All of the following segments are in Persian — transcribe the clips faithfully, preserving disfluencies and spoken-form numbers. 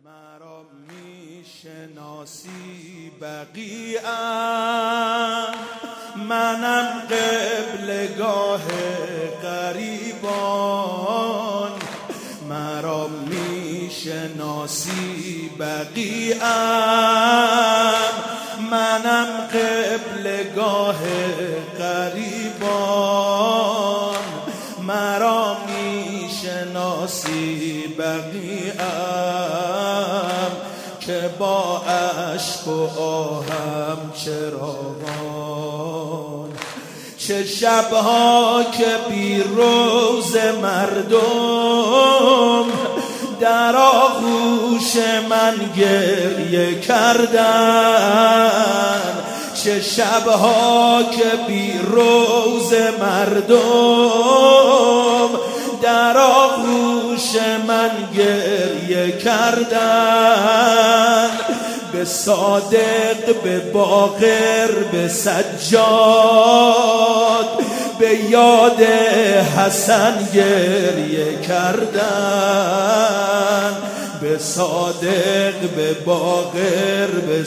مرا میشناسی بقیعم، منم قبلگاه غریبان. مرا میشناسی بقیعم، منم قبلگاه غریبان. مرا میشناسی بقیعم، که با اشک و آهم چراغان. چه شبها که بی روز مردم در آغوش من گریه کردن. چه شبها که بی روز مردم در آغوش من گریه کردن. به صادق، به باقر، به سجاد، به یاد حسن گریه کردن. به صادق، به باقر، به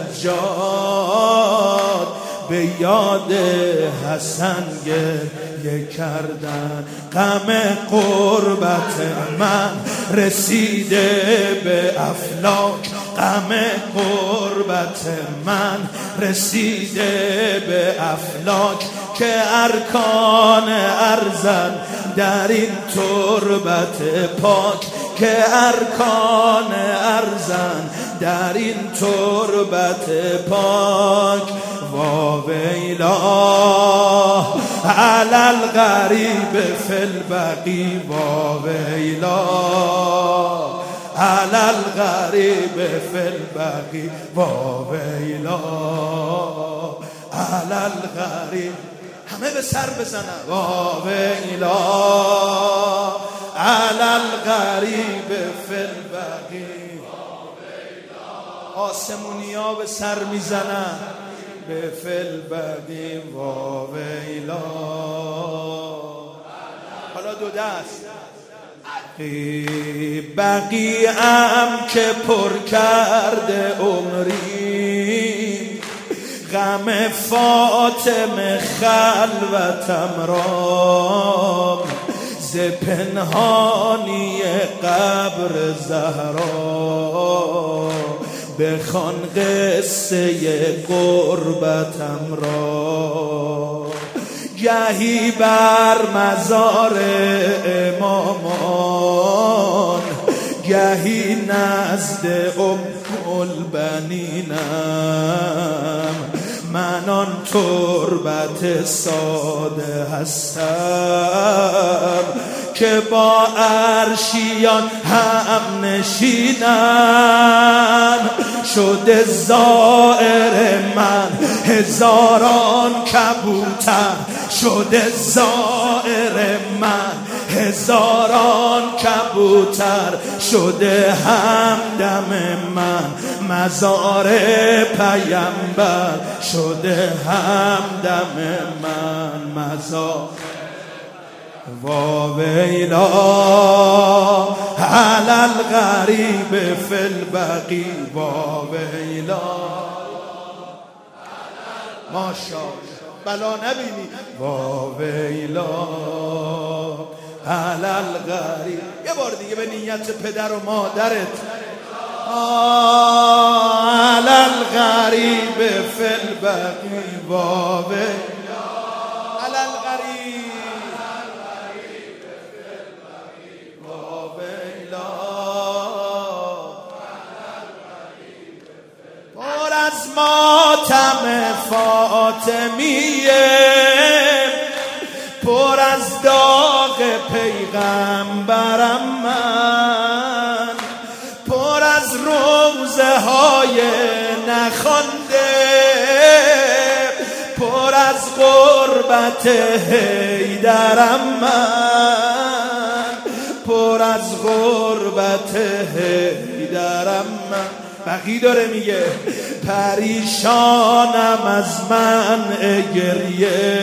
سجاد، به یاد حسن گریه کردن. غم غربت من رسیده به افلاک، غم غربت من رسیده به افلاک. که ارکان ارزن در این تربت پاک، که ارکان ارزن در این تربت پاک. واویلا علی الغریب فی البقیع، واویلا علی الغریب فی البقیع، واویلا علی الغریب. همه به سر بزنن. واویلا علی الغریب فی البقیع. آسمونیا به سر میزنن به فی البقیع. واویلا. حالا دو دست. بقیعم که پر کرده عمری، غم فاطمه خلوتم را. ز پنهانی قبر زهرا، بخوان قصه قربتم را. گهی بر مزار امامان، گهی نزد ام البنینم. من آن تربت ساده هستم، که با عرشیان هم نشینم. شده زائر من هزاران کبوتر، شده زائر من هزاران کبوتر. شده همدم من مزار پیمبر، شده همدم من مزار. واویلا علی الغریب فی البقیع، واویلا. ماشاءالله بلا نبینی. واویلا علی الغریب. یه بار دیگه به نیت پدر و مادرت. علی الغریب فی البقیع، واویلا علی الغریب. پر از ماتم فاطمیه، پر از داغ پیغمبرم من. پر از روزه های نخوانده، پر از غربت حیدرم من. پر از غربت حیدرم من. بقی داره میگه پریشانم از من گریه،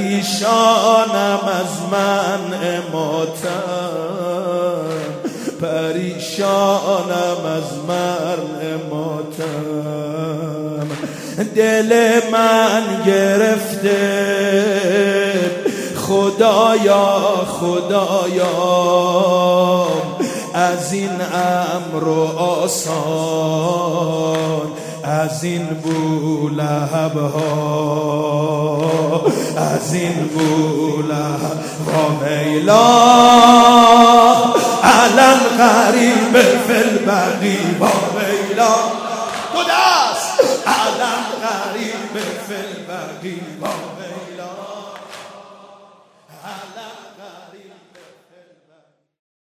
پریشانم از من ماتم، پریشانم از مرم ماتم، دل من گرفته خدایا خدایا، از این امر آسان از این بولهب ها، از این بولهب ها ویلا علم غریب فی البقی و ویلا دو دست علم غریب فی البقی و